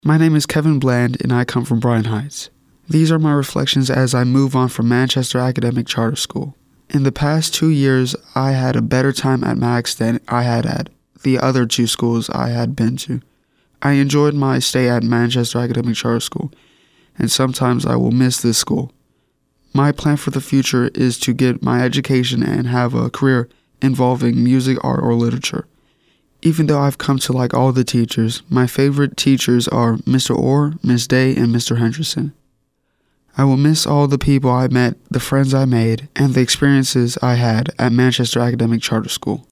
My name is Kevin Bland and I come from Bryan Heights. These are my reflections as I move on from Manchester Academic Charter School. In the past 2 years, I had a better time at Max than I had at the other 2 schools I had been to. I enjoyed my stay at Manchester Academic Charter School, and sometimes I will miss this school. My plan for the future is to get my education and have a career involving music, art, or literature. Even though I've come to like all the teachers, my favorite teachers are Mr. Orr, Miss Day, and Mr. Henderson. I will miss all the people I met, the friends I made, and the experiences I had at Manchester Academic Charter School.